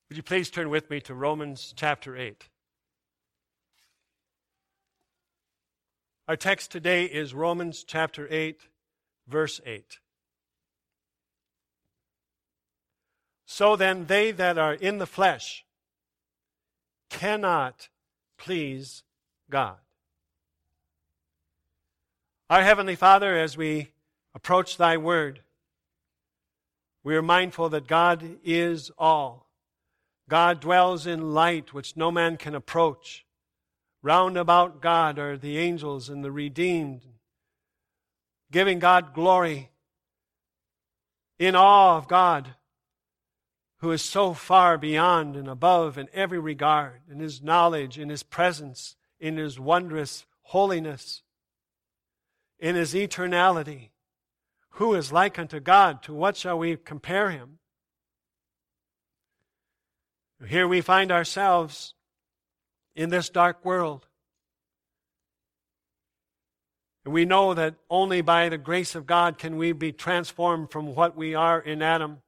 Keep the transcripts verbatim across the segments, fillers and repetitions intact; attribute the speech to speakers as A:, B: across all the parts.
A: Would you please turn with me to Romans chapter eight? Our text today is Romans chapter eight, verse eight. So then they that are in the flesh cannot please God. Our Heavenly Father, as we approach Thy Word, we are mindful that God is all. God dwells in light which no man can approach. Round about God are the angels and the redeemed, giving God glory, in awe of God, who is so far beyond and above in every regard, in His knowledge, in His presence, in His wondrous holiness, in His eternality. Who is like unto God? To what shall we compare Him? Here we find ourselves in this dark world. And we know that only by the grace of God can we be transformed from what we are in Adam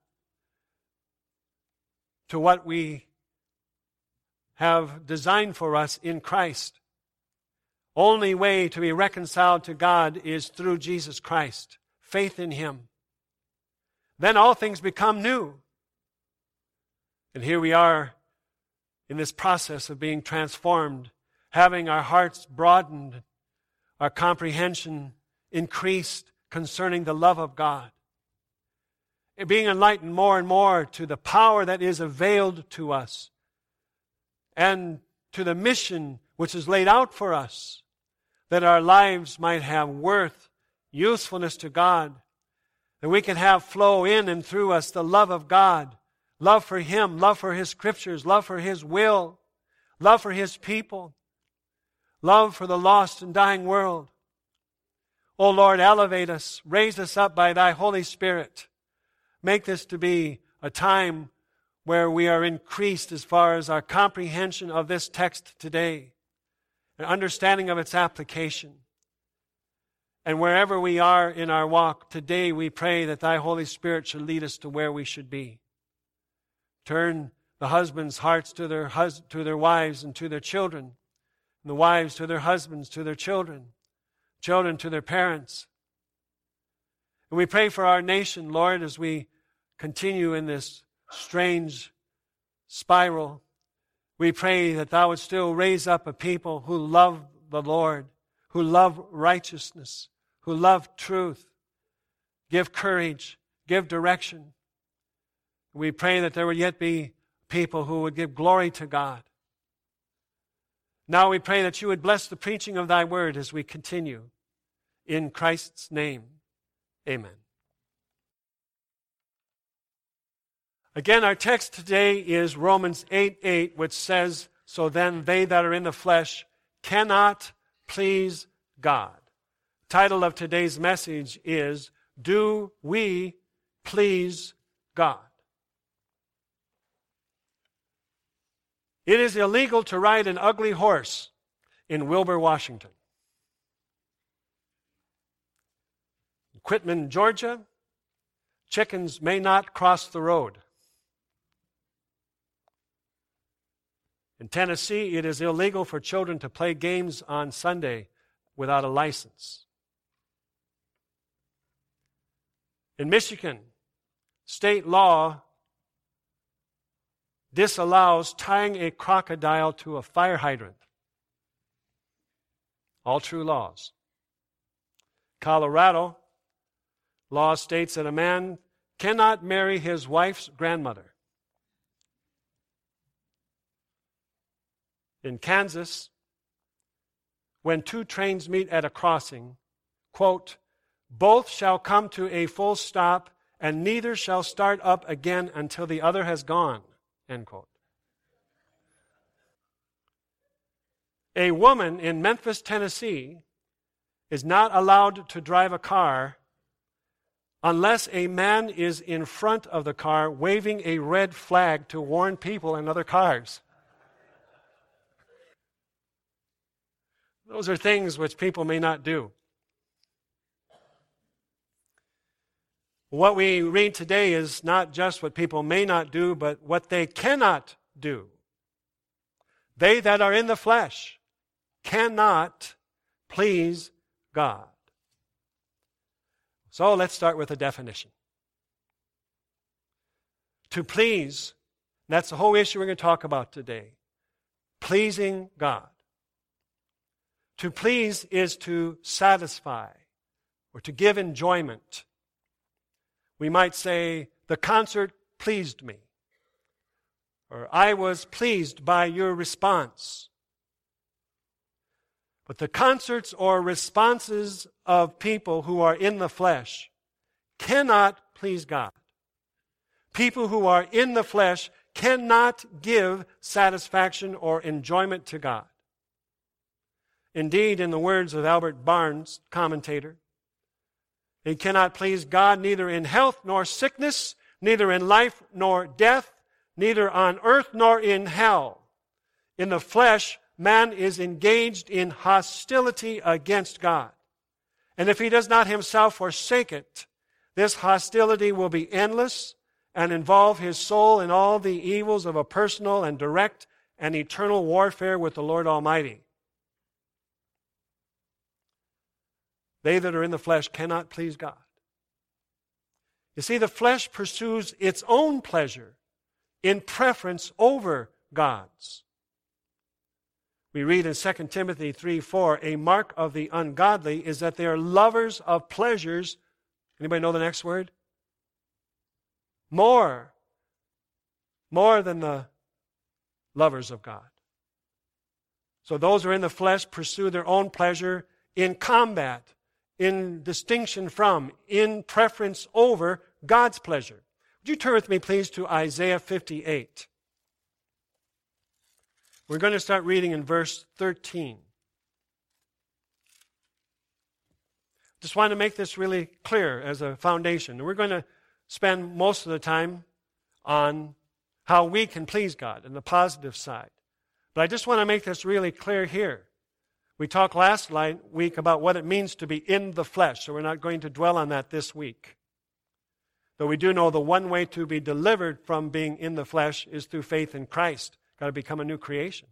A: to what we have designed for us in Christ. Only way to be reconciled to God is through Jesus Christ. Faith in Him. Then all things become new. And here we are in this process of being transformed, having our hearts broadened, our comprehension increased concerning the love of God, and being enlightened more and more to the power that is availed to us and to the mission which is laid out for us, that our lives might have worth, usefulness to God, that we can have flow in and through us the love of God, love for Him, love for His Scriptures, love for His will, love for His people, love for the lost and dying world. O Lord, elevate us, raise us up by Thy Holy Spirit. Make this to be a time where we are increased as far as our comprehension of this text today, an understanding of its application. And wherever we are in our walk, today we pray that Thy Holy Spirit should lead us to where we should be. Turn the husbands' hearts to their hus- to their wives and to their children, and the wives to their husbands, to their children, children to their parents. And we pray for our nation, Lord, as we continue in this strange spiral. We pray that Thou would still raise up a people who love the Lord, who love righteousness, who love truth, give courage, give direction. We pray that there would yet be people who would give glory to God. Now we pray that You would bless the preaching of Thy word as we continue. In Christ's name, amen. Again, our text today is Romans eight eight, which says, so then they that are in the flesh cannot please God. Title of today's message is, Do We Please God? It is illegal to ride an ugly horse in Wilbur, Washington. In Quitman, Georgia, chickens may not cross the road. In Tennessee, it is illegal for children to play games on Sunday without a license. In Michigan, state law disallows tying a crocodile to a fire hydrant. All true laws. Colorado, law states that a man cannot marry his wife's grandmother. In Kansas, when two trains meet at a crossing, quote, both shall come to a full stop, and neither shall start up again until the other has gone, end quote. A woman in Memphis, Tennessee, is not allowed to drive a car unless a man is in front of the car waving a red flag to warn people in other cars. Those are things which people may not do. What we read today is not just what people may not do, but what they cannot do. They that are in the flesh cannot please God. So let's start with a definition. To please, that's the whole issue we're going to talk about today. Pleasing God. To please is to satisfy or to give enjoyment. We might say, the concert pleased me. Or I was pleased by your response. But the concerts or responses of people who are in the flesh cannot please God. People who are in the flesh cannot give satisfaction or enjoyment to God. Indeed, in the words of Albert Barnes, commentator, he cannot please God neither in health nor sickness, neither in life nor death, neither on earth nor in hell. In the flesh, man is engaged in hostility against God. And if he does not himself forsake it, this hostility will be endless and involve his soul in all the evils of a personal and direct and eternal warfare with the Lord Almighty. They that are in the flesh cannot please God. You see, the flesh pursues its own pleasure in preference over God's. We read in Second Timothy three four, a mark of the ungodly is that they are lovers of pleasures. Anybody know the next word? More. More than the lovers of God. So those who are in the flesh pursue their own pleasure in combat, in distinction from, in preference over God's pleasure. Would you turn with me, please, to Isaiah fifty-eight? We're going to start reading in verse thirteen. Just want to make this really clear as a foundation. We're going to spend most of the time on how we can please God and the positive side. But I just want to make this really clear here. We talked last week about what it means to be in the flesh, so we're not going to dwell on that this week. Though we do know the one way to be delivered from being in the flesh is through faith in Christ. Got to become a new creation.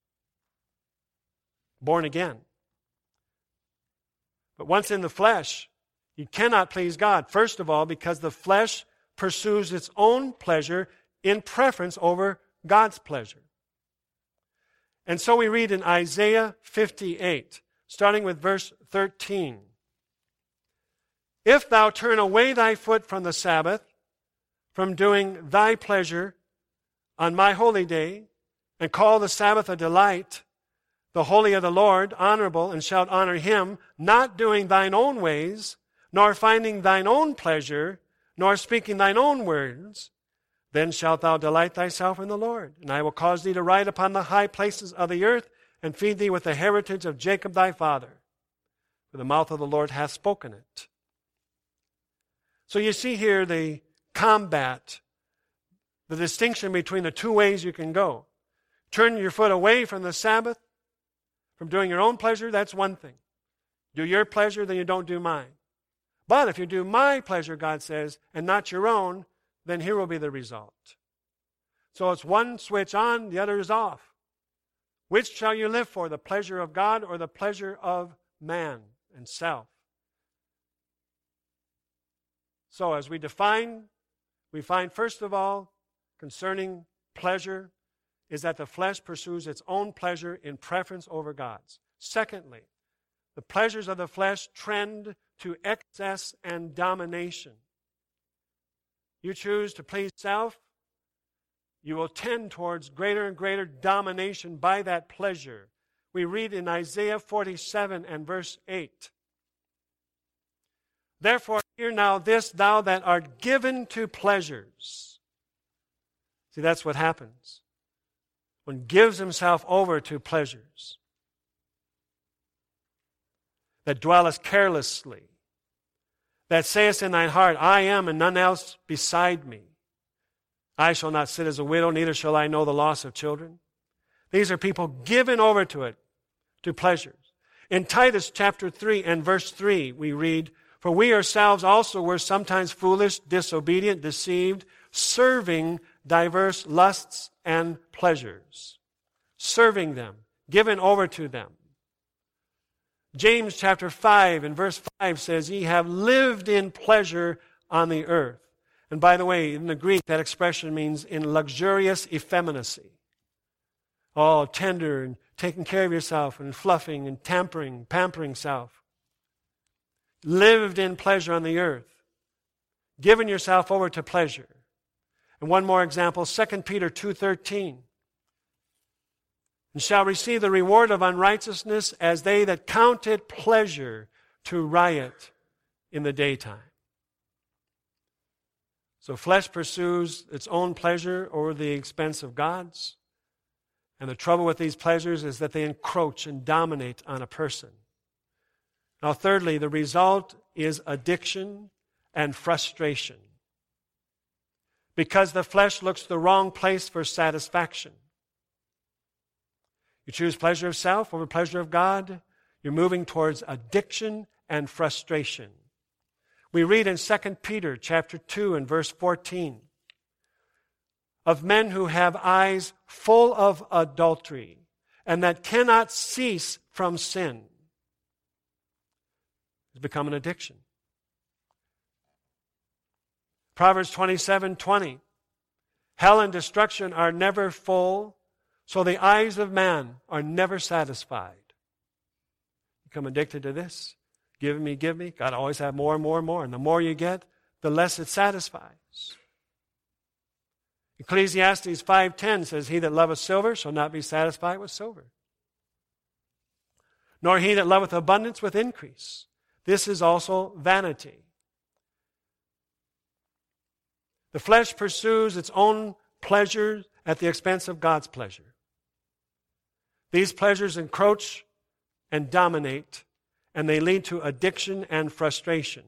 A: Born again. But once in the flesh, you cannot please God. First of all, because the flesh pursues its own pleasure in preference over God's pleasure. And so we read in Isaiah fifty-eight, starting with verse thirteen. If thou turn away thy foot from the Sabbath, from doing thy pleasure on my holy day, and call the Sabbath a delight, the holy of the Lord honorable, and shalt honor him, not doing thine own ways, nor finding thine own pleasure, nor speaking thine own words, then shalt thou delight thyself in the Lord. And I will cause thee to ride upon the high places of the earth, and feed thee with the heritage of Jacob thy father. For the mouth of the Lord hath spoken it. So you see here the combat, the distinction between the two ways you can go. Turn your foot away from the Sabbath, from doing your own pleasure, that's one thing. Do your pleasure, then you don't do mine. But if you do my pleasure, God says, and not your own, then here will be the result. So it's one switch on, the other is off. Which shall you live for, the pleasure of God or the pleasure of man and self? So as we define, we find first of all, concerning pleasure, is that the flesh pursues its own pleasure in preference over God's. Secondly, the pleasures of the flesh trend to excess and domination. You choose to please self, you will tend towards greater and greater domination by that pleasure. We read in Isaiah forty-seven and verse eight. Therefore, hear now this, thou that art given to pleasures. See, that's what happens. One gives himself over to pleasures. That dwelleth carelessly. That sayest in thine heart, I am and none else beside me. I shall not sit as a widow, neither shall I know the loss of children. These are people given over to it, to pleasures. In Titus chapter three and verse three, we read, For we ourselves also were sometimes foolish, disobedient, deceived, serving diverse lusts and pleasures. Serving them, given over to them. James chapter five and verse five says, ye have lived in pleasure on the earth. And by the way, in the Greek, that expression means in luxurious effeminacy. Oh, tender and taking care of yourself and fluffing and tampering, pampering self. Lived in pleasure on the earth. Given yourself over to pleasure. And one more example, Second Peter two thirteen. And shall receive the reward of unrighteousness as they that count it pleasure to riot in the daytime. So flesh pursues its own pleasure over the expense of God's. And the trouble with these pleasures is that they encroach and dominate on a person. Now, thirdly, the result is addiction and frustration. Because the flesh looks the wrong place for satisfaction. You choose pleasure of self over pleasure of God, you're moving towards addiction and frustration. We read in Second Peter chapter two and verse fourteen of men who have eyes full of adultery and that cannot cease from sin. It's become an addiction. Proverbs twenty-seven twenty. Hell and destruction are never full, so the eyes of man are never satisfied. Become addicted to this. Give me, give me. God always have more and more and more. And the more you get, the less it satisfies. Ecclesiastes five ten says, he that loveth silver shall not be satisfied with silver, nor he that loveth abundance with increase. This is also vanity. The flesh pursues its own pleasure at the expense of God's pleasure. These pleasures encroach and dominate, and they lead to addiction and frustration.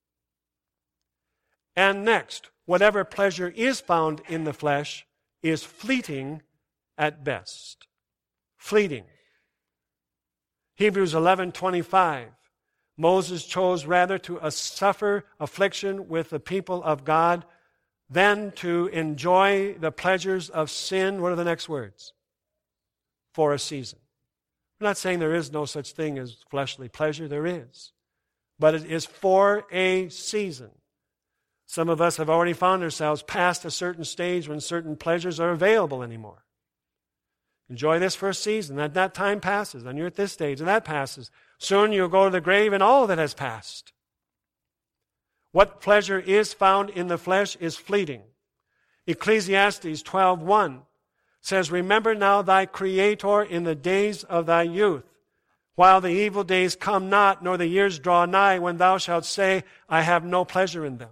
A: And next, whatever pleasure is found in the flesh is fleeting at best. Fleeting. Hebrews eleven twenty-five. Moses chose rather to uh, suffer affliction with the people of God than to enjoy the pleasures of sin. What are the next words? For a season. I'm not saying there is no such thing as fleshly pleasure. There is. But it is for a season. Some of us have already found ourselves past a certain stage when certain pleasures are available anymore. Enjoy this for a season. That, that time passes. And you're at this stage and that passes. Soon you'll go to the grave and all that has passed. What pleasure is found in the flesh is fleeting. Ecclesiastes twelve one says, remember now thy Creator in the days of thy youth, while the evil days come not, nor the years draw nigh, when thou shalt say, I have no pleasure in them.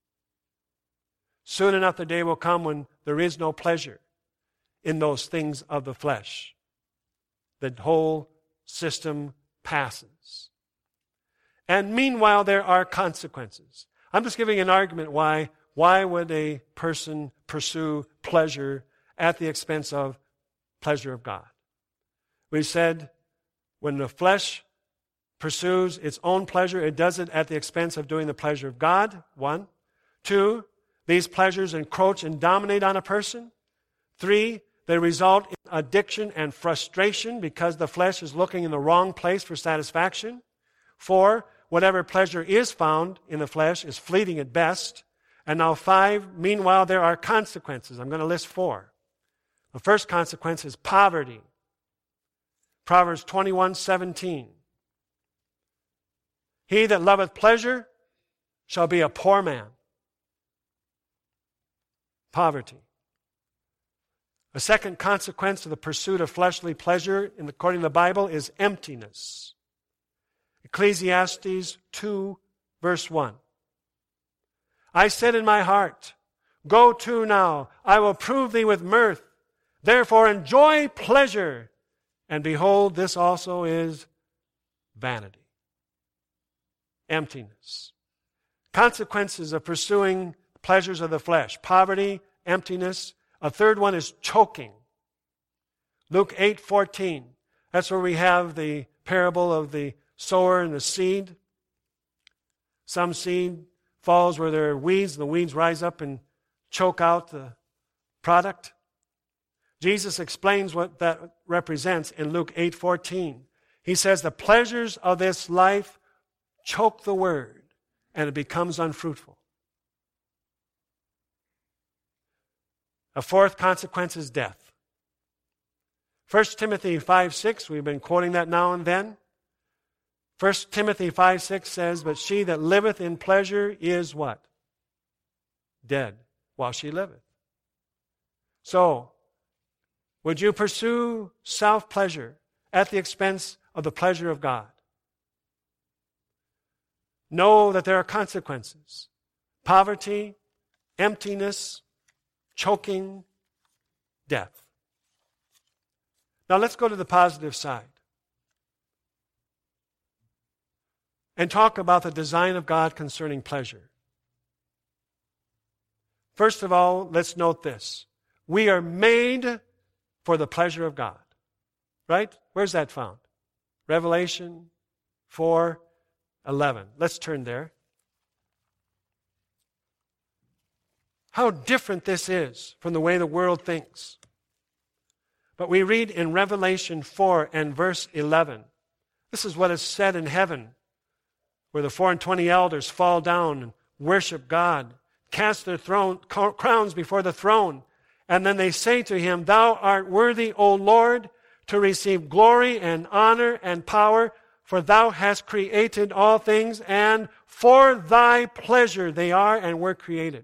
A: Soon enough the day will come when there is no pleasure in those things of the flesh. The whole system passes. And meanwhile, there are consequences. I'm just giving an argument why, why would a person pursue pleasure at the expense of pleasure of God? We said when the flesh pursues its own pleasure, it does it at the expense of doing the pleasure of God, one. Two, these pleasures encroach and dominate on a person. Three, they result in addiction and frustration because the flesh is looking in the wrong place for satisfaction. Four, whatever pleasure is found in the flesh is fleeting at best. And now five, meanwhile, there are consequences. I'm going to list four. The first consequence is poverty. Proverbs twenty-one seventeen. He that loveth pleasure shall be a poor man. Poverty. A second consequence of the pursuit of fleshly pleasure, according to the Bible, is emptiness. Ecclesiastes two, verse one. I said in my heart, go to now, I will prove thee with mirth. Therefore enjoy pleasure. And behold, this also is vanity. Emptiness. Consequences of pursuing pleasures of the flesh. Poverty, emptiness. A third one is choking. Luke eight fourteen. That's where we have the parable of the sower and the seed. Some seed falls where there are weeds, and the weeds rise up and choke out the product. Jesus explains what that represents in Luke eight fourteen. He says, the pleasures of this life choke the word, and it becomes unfruitful. A fourth consequence is death. First Timothy five six, we've been quoting that now and then. First Timothy five six says, but she that liveth in pleasure is what? Dead while she liveth. So, would you pursue self-pleasure at the expense of the pleasure of God? Know that there are consequences. Poverty, emptiness, choking, death. Now let's go to the positive side and talk about the design of God concerning pleasure. First of all, let's note this. We are made for the pleasure of God. Right? Where's that found? Revelation four eleven. Let's turn there. How different this is from the way the world thinks. But we read in Revelation four and verse eleven. This is what is said in heaven, where the four and twenty elders fall down and worship God, cast their throne, crowns before the throne, and then they say to him, thou art worthy, O Lord, to receive glory and honor and power, for thou hast created all things, and for thy pleasure they are and were created.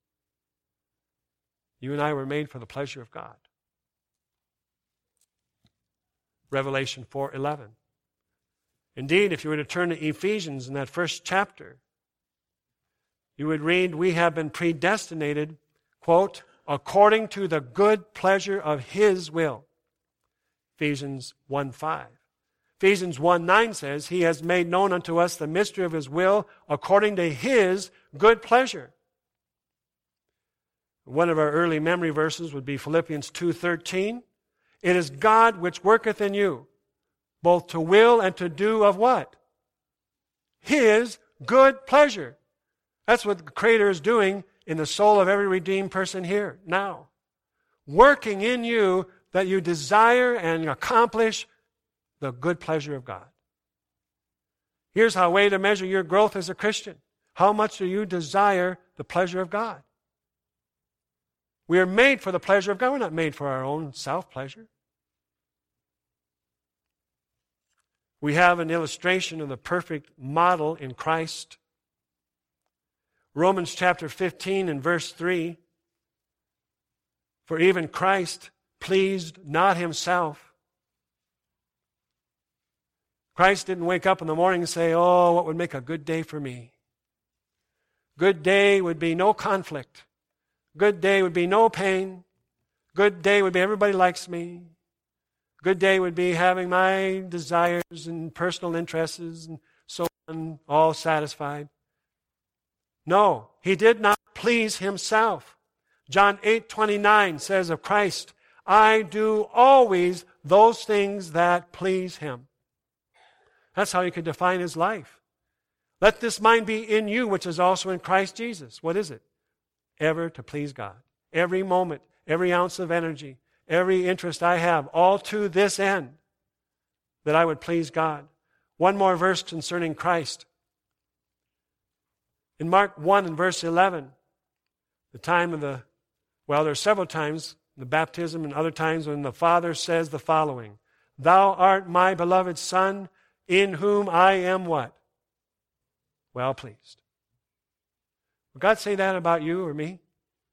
A: You and I were made for the pleasure of God. Revelation four eleven. Indeed, if you were to turn to Ephesians in that first chapter, you would read, we have been predestinated, quote, according to the good pleasure of his will. Ephesians one five. Ephesians one nine says, he has made known unto us the mystery of his will according to his good pleasure. One of our early memory verses would be Philippians two thirteen. It is God which worketh in you, both to will and to do of what? His good pleasure. That's what the Creator is doing in the soul of every redeemed person here now. Working in you that you desire and accomplish the good pleasure of God. Here's how way to measure your growth as a Christian. How much do you desire the pleasure of God? We are made for the pleasure of God. We're not made for our own self-pleasure. We have an illustration of the perfect model in Christ. Romans chapter fifteen and verse three. For even Christ pleased not himself. Christ didn't wake up in the morning and say, oh, what would make a good day for me? Good day would be no conflict. Good day would be no pain. Good day would be everybody likes me. Good day would be having my desires and personal interests and so on all satisfied. No, he did not please himself. John eight twenty-nine says of Christ, I do always those things that please him. That's how you could define his life. Let this mind be in you, which is also in Christ Jesus. What is it? Ever to please God. Every moment, every ounce of energy, every interest I have, all to this end, that I would please God. One more verse concerning Christ. In Mark one and verse eleven, the time of the, well, there are several times, the baptism and other times when the Father says the following, thou art my beloved Son, in whom I am what? Well pleased. Would God say that about you or me?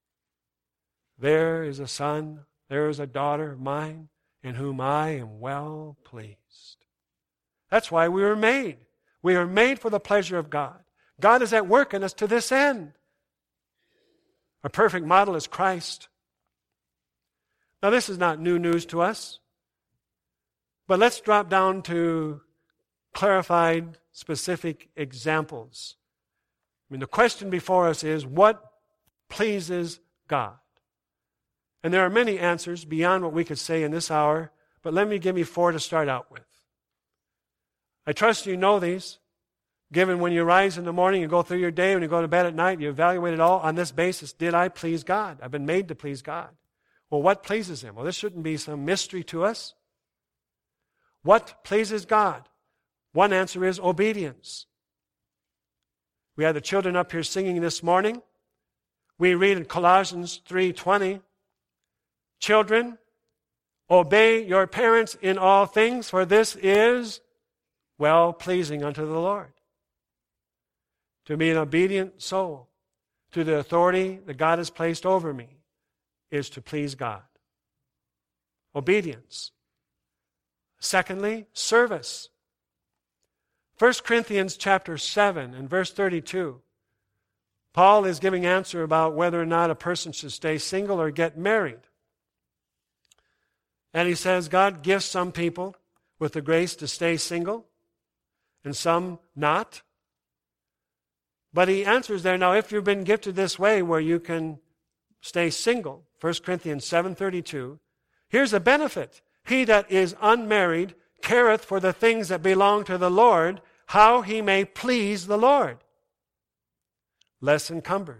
A: There is a son, there is a daughter of mine, in whom I am well pleased. That's why we were made. We are made for the pleasure of God. God is at work in us to this end. Our perfect model is Christ. Now this is not new news to us, but let's drop down to clarified, specific examples. I mean, the question before us is, what pleases God? And there are many answers beyond what we could say in this hour, but let me give you four to start out with. I trust you know these. Given when you rise in the morning, you go through your day, when you go to bed at night, you evaluate it all on this basis. Did I please God? I've been made to please God. Well, what pleases Him? Well, this shouldn't be some mystery to us. What pleases God? One answer is obedience. We had the children up here singing this morning. We read in Colossians three twenty, children, obey your parents in all things, for this is well-pleasing unto the Lord. To be an obedient soul to the authority that God has placed over me is to please God. Obedience. Secondly, service. First Corinthians chapter seven and verse thirty-two. Paul is giving answer about whether or not a person should stay single or get married. And he says God gives some people with the grace to stay single and some not. But he answers there, now if you've been gifted this way where you can stay single, First Corinthians seven thirty-two, here's a benefit. He that is unmarried careth for the things that belong to the Lord, how he may please the Lord. Less encumbered.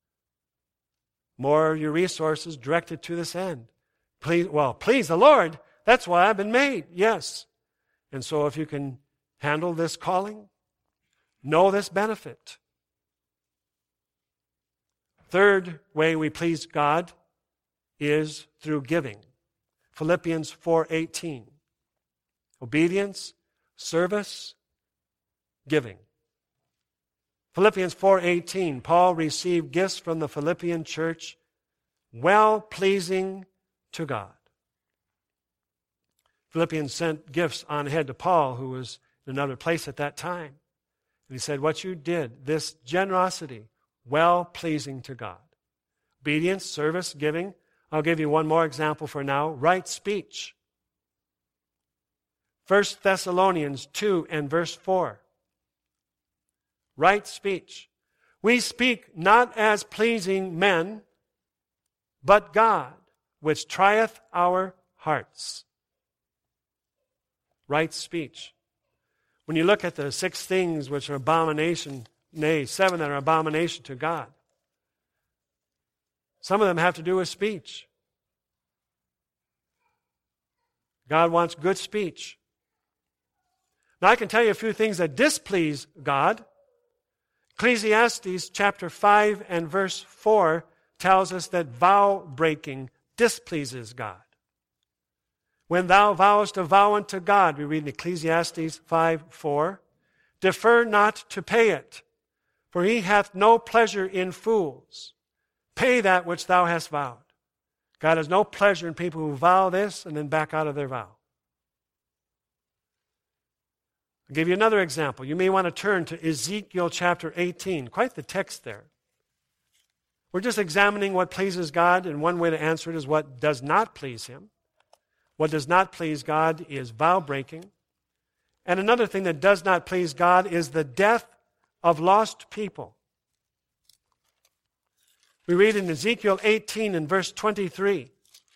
A: More of your resources directed to this end. Please, well, please the Lord, that's why I've been made, yes. And so if you can handle this calling, know this benefit. Third way we please God is through giving. Philippians four eighteen. Obedience, service, giving. Philippians four eighteen. Paul received gifts from the Philippian church, well-pleasing to God. Philippians sent gifts on ahead to Paul, who was in another place at that time. And he said, what you did, this generosity, well-pleasing to God. Obedience, service, giving. I'll give you one more example for now. Right speech. First Thessalonians two and verse four. Right speech. We speak not as pleasing men, but God, which trieth our hearts. Right speech. When you look at the six things which are abomination, nay, seven that are abomination to God, some of them have to do with speech. God wants good speech. Now I can tell you a few things that displease God. Ecclesiastes chapter five and verse four tells us that vow breaking displeases God. When thou vowest a vow unto God, we read in Ecclesiastes five four, defer not to pay it, for he hath no pleasure in fools. Pay that which thou hast vowed. God has no pleasure in people who vow this and then back out of their vow. I'll give you another example. You may want to turn to Ezekiel chapter eighteen. Quite the text there. We're just examining what pleases God, and one way to answer it is what does not please Him. What does not please God is vow breaking. And another thing that does not please God is the death of lost people. We read in Ezekiel eighteen and verse twenty-three.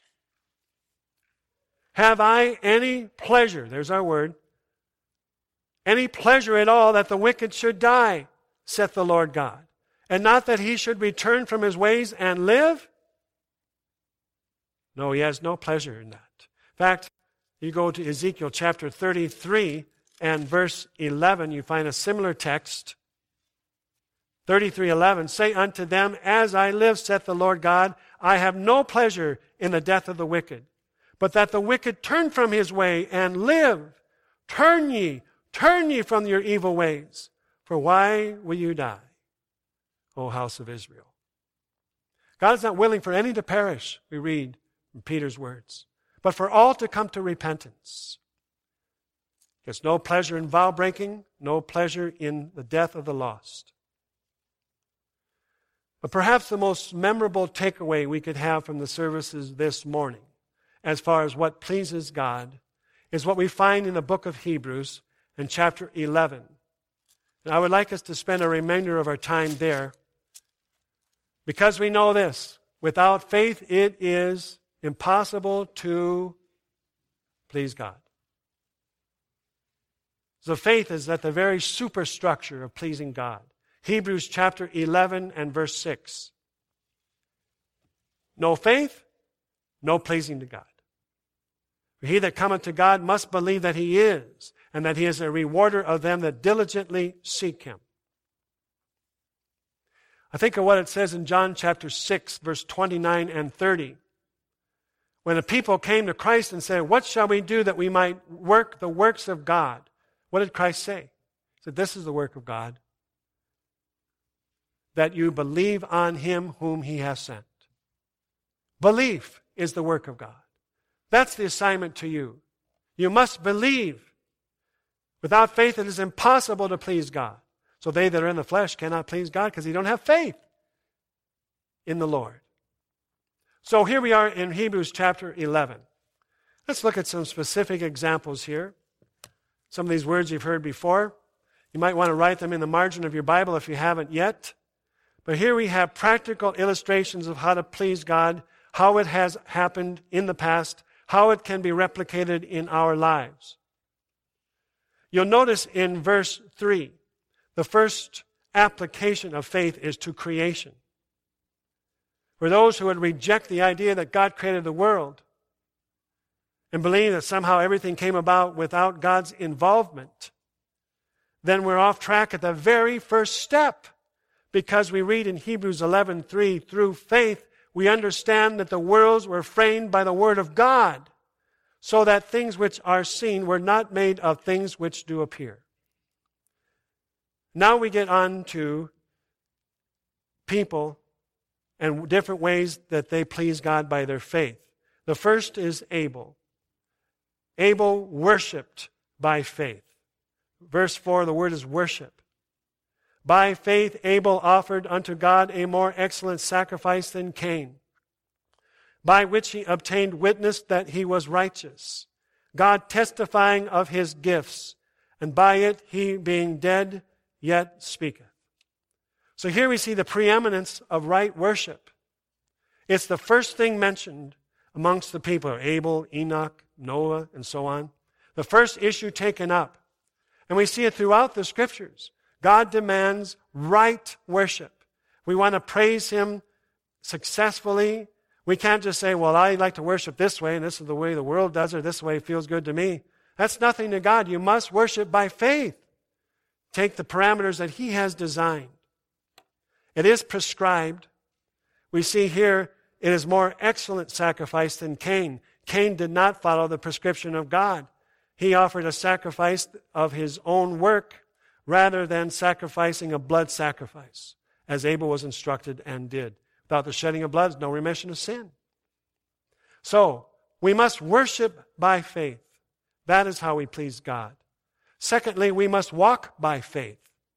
A: Have I any pleasure, there's our word, any pleasure at all that the wicked should die, saith the Lord God, and not that he should return from his ways and live? No, he has no pleasure in that. In fact, you go to Ezekiel chapter thirty-three and verse eleven, you find a similar text. thirty-three eleven, say unto them, as I live, saith the Lord God, I have no pleasure in the death of the wicked, but that the wicked turn from his way and live. Turn ye, turn ye from your evil ways, for why will you die, O house of Israel? God is not willing for any to perish, we read in Peter's words, but for all to come to repentance. There's no pleasure in vow breaking, no pleasure in the death of the lost. But perhaps the most memorable takeaway we could have from the services this morning, as far as what pleases God, is what we find in the book of Hebrews in chapter eleven. And I would like us to spend a remainder of our time there, because we know this: without faith it is impossible to please God. So faith is at the very superstructure of pleasing God. Hebrews chapter eleven and verse six. No faith, no pleasing to God. For he that cometh to God must believe that he is, and that he is a rewarder of them that diligently seek him. I think of what it says in John chapter six, verse twenty-nine and thirty. When the people came to Christ and said, what shall we do that we might work the works of God? What did Christ say? He said, this is the work of God, that you believe on him whom he has sent. Belief is the work of God. That's the assignment to you. You must believe. Without faith, it is impossible to please God. So they that are in the flesh cannot please God because they don't have faith in the Lord. So here we are in Hebrews chapter eleven. Let's look at some specific examples here. Some of these words you've heard before. You might want to write them in the margin of your Bible if you haven't yet. But here we have practical illustrations of how to please God, how it has happened in the past, how it can be replicated in our lives. You'll notice in verse three, the first application of faith is to creation. For those who would reject the idea that God created the world and believe that somehow everything came about without God's involvement, then we're off track at the very first step. Because we read in Hebrews eleven three, through faith we understand that the worlds were framed by the word of God, so that things which are seen were not made of things which do appear. Now we get on to people and different ways that they please God by their faith. The first is Abel. Abel worshiped by faith. Verse four, the word is worship. By faith Abel offered unto God a more excellent sacrifice than Cain, by which he obtained witness that he was righteous, God testifying of his gifts, and by it he being dead yet speaketh. So here we see the preeminence of right worship. It's the first thing mentioned amongst the people, Abel, Enoch, Noah, and so on. The first issue taken up. And we see it throughout the Scriptures. God demands right worship. We want to praise him successfully. We can't just say, well, I like to worship this way, and this is the way the world does it, this way feels good to me. That's nothing to God. You must worship by faith. Take the parameters that he has designed. It is prescribed. We see here it is more excellent sacrifice than Cain. Cain did not follow the prescription of God. He offered a sacrifice of his own work rather than sacrificing a blood sacrifice, as Abel was instructed and did. Without the shedding of blood, no remission of sin. So, we must worship by faith. That is how we please God. Secondly, we must walk by faith,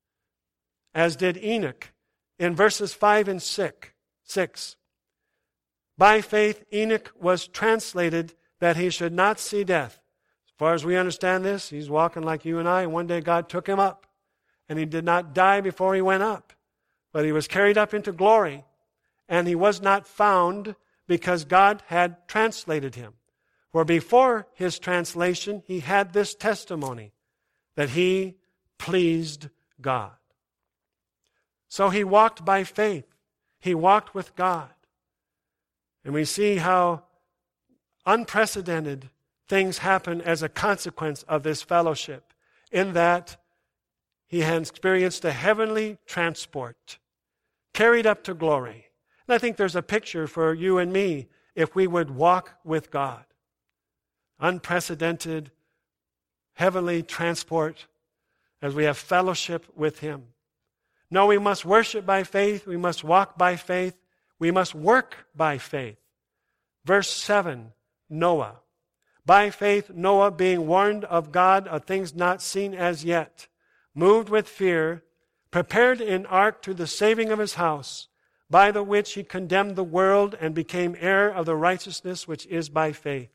A: as did Enoch in verses five and six. By faith, Enoch was translated that he should not see death. As far as we understand this, he's walking like you and I, and one day God took him up. And he did not die before he went up, but he was carried up into glory, and he was not found because God had translated him. For before his translation, he had this testimony, that he pleased God. So he walked by faith. He walked with God. And we see how unprecedented things happen as a consequence of this fellowship, in that he has experienced a heavenly transport, carried up to glory. And I think there's a picture for you and me if we would walk with God. Unprecedented heavenly transport as we have fellowship with him. No, we must worship by faith. We must walk by faith. We must work by faith. Verse seven, Noah. By faith, Noah, being warned of God of things not seen as yet, moved with fear, prepared an ark to the saving of his house, by the which he condemned the world and became heir of the righteousness which is by faith.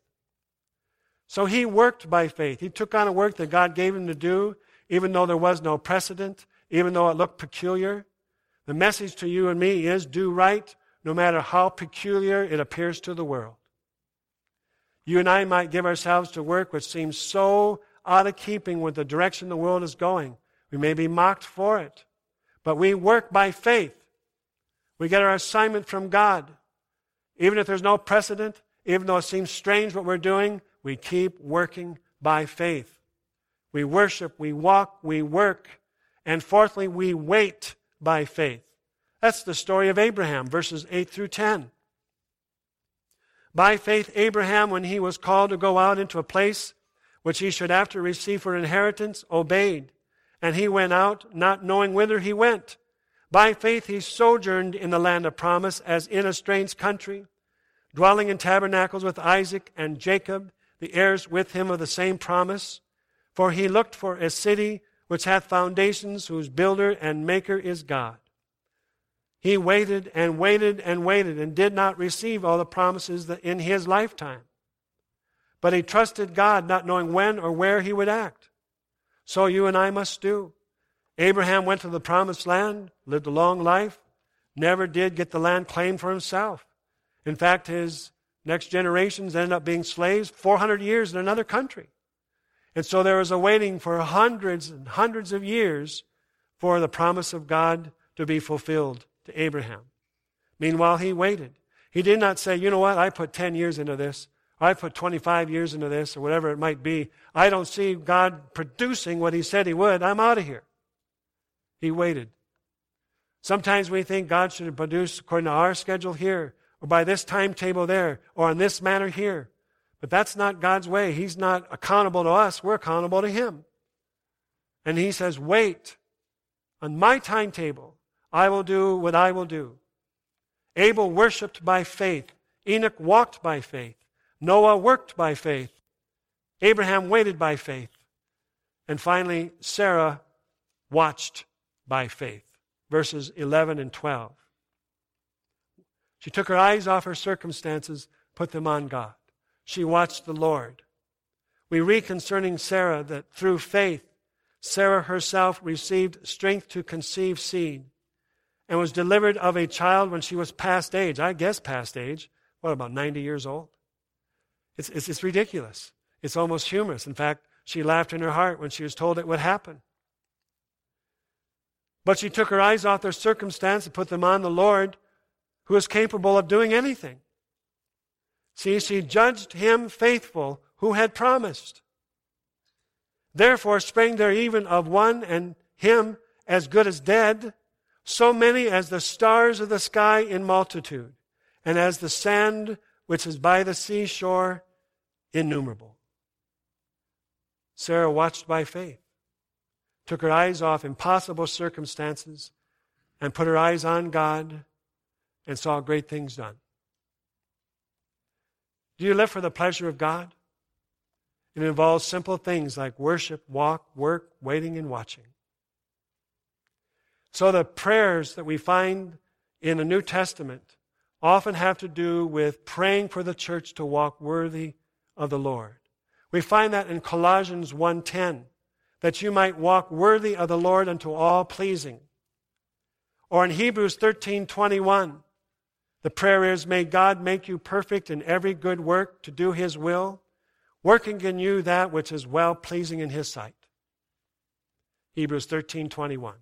A: So he worked by faith. He took on a work that God gave him to do, even though there was no precedent, even though it looked peculiar. The message to you and me is do right, no matter how peculiar it appears to the world. You and I might give ourselves to work which seems so out of keeping with the direction the world is going. We may be mocked for it, but we work by faith. We get our assignment from God. Even if there's no precedent, even though it seems strange what we're doing, we keep working by faith. We worship, we walk, we work, and fourthly, we wait by faith. That's the story of Abraham, verses eight through ten. By faith, Abraham, when he was called to go out into a place which he should after receive for inheritance, obeyed. And he went out, not knowing whither he went. By faith he sojourned in the land of promise, as in a strange country, dwelling in tabernacles with Isaac and Jacob, the heirs with him of the same promise. For he looked for a city which hath foundations, whose builder and maker is God. He waited and waited and waited and did not receive all the promises that in his lifetime. But he trusted God, not knowing when or where he would act. So you and I must do. Abraham went to the promised land, lived a long life, never did get the land claimed for himself. In fact, his next generations ended up being slaves four hundred years in another country. And so there was a waiting for hundreds and hundreds of years for the promise of God to be fulfilled to Abraham. Meanwhile, he waited. He did not say, you know what, I put ten years into this. I put twenty-five years into this, or whatever it might be. I don't see God producing what he said he would. I'm out of here. He waited. Sometimes we think God should produce according to our schedule here, or by this timetable there, or in this manner here. But that's not God's way. He's not accountable to us. We're accountable to him. And he says, wait. On my timetable, I will do what I will do. Abel worshiped by faith. Enoch walked by faith. Noah worked by faith. Abraham waited by faith. And finally, Sarah watched by faith. Verses eleven and twelve. She took her eyes off her circumstances, put them on God. She watched the Lord. We read concerning Sarah that through faith, Sarah herself received strength to conceive seed and was delivered of a child when she was past age. I guess past age. What, about ninety years old? It's, it's, it's ridiculous. It's almost humorous. In fact, she laughed in her heart when she was told it would happen. But she took her eyes off their circumstance and put them on the Lord, who is capable of doing anything. See, she judged him faithful who had promised. Therefore sprang there even of one and him as good as dead, so many as the stars of the sky in multitude, and as the sand which is by the seashore, innumerable. Sarah watched by faith, took her eyes off impossible circumstances, and put her eyes on God, and saw great things done. Do you live for the pleasure of God? It involves simple things like worship, walk, work, waiting, and watching. So the prayers that we find in the New Testament often have to do with praying for the church to walk worthy of the Lord. We find that in Colossians one ten, that you might walk worthy of the Lord unto all pleasing. Or in Hebrews thirteen twenty-one, the prayer is, may God make you perfect in every good work to do his will, working in you that which is well-pleasing in his sight. Hebrews thirteen twenty-one.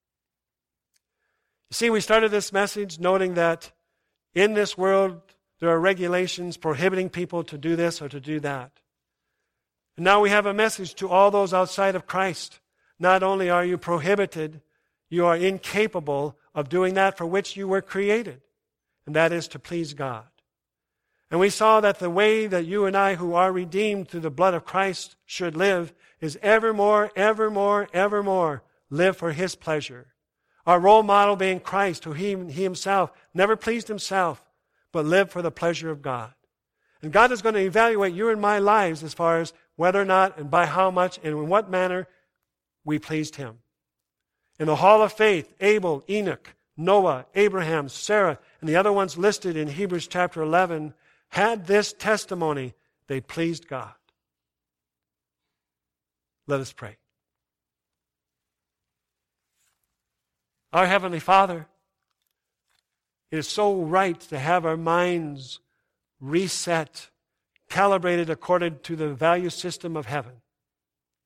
A: You see, we started this message noting that in this world there are regulations prohibiting people to do this or to do that. And now we have a message to all those outside of Christ. Not only are you prohibited, you are incapable of doing that for which you were created, and that is to please God. And we saw that the way that you and I who are redeemed through the blood of Christ should live is evermore, evermore, evermore live for his pleasure. Our role model being Christ, who he, he himself never pleased himself, but lived for the pleasure of God. And God is going to evaluate you and my lives as far as whether or not and by how much and in what manner we pleased him. In the hall of faith, Abel, Enoch, Noah, Abraham, Sarah, and the other ones listed in Hebrews chapter eleven had this testimony: they pleased God. Let us pray. Our Heavenly Father, it is so right to have our minds reset, calibrated according to the value system of heaven.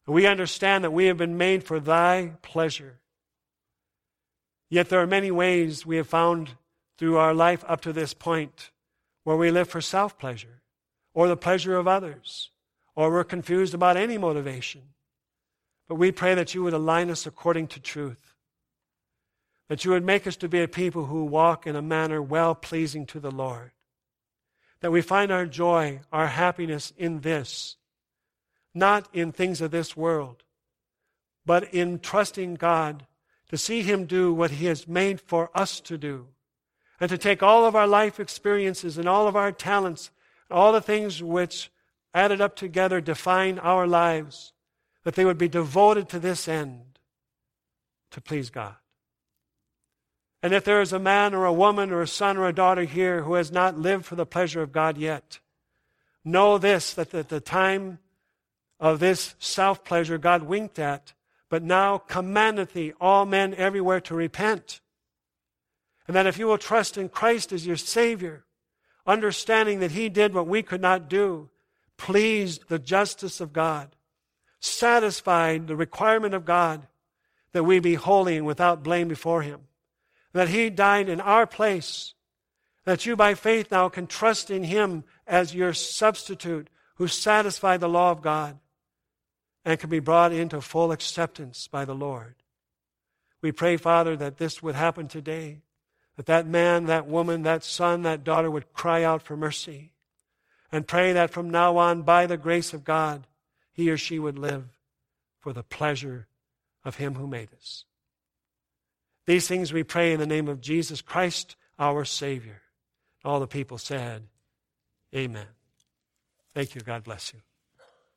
A: We understand that we have been made for thy pleasure. Yet there are many ways we have found through our life up to this point where we live for self-pleasure or the pleasure of others, or we're confused about any motivation. But we pray that you would align us according to truth, that you would make us to be a people who walk in a manner well-pleasing to the Lord, that we find our joy, our happiness in this, not in things of this world, but in trusting God to see him do what he has made for us to do, and to take all of our life experiences and all of our talents, all the things which added up together define our lives, that they would be devoted to this end, to please God. And if there is a man or a woman or a son or a daughter here who has not lived for the pleasure of God yet, know this, that at the time of this self-pleasure God winked at, but now commandeth he all men everywhere to repent. And that if you will trust in Christ as your Savior, understanding that he did what we could not do, pleased the justice of God, satisfied the requirement of God that we be holy and without blame before him, that he died in our place, that you by faith now can trust in him as your substitute who satisfied the law of God and can be brought into full acceptance by the Lord. We pray, Father, that this would happen today, that that man, that woman, that son, that daughter would cry out for mercy, and pray that from now on, by the grace of God, he or she would live for the pleasure of him who made us. These things we pray in the name of Jesus Christ, our Savior. All the people said, amen. Thank you. God bless you.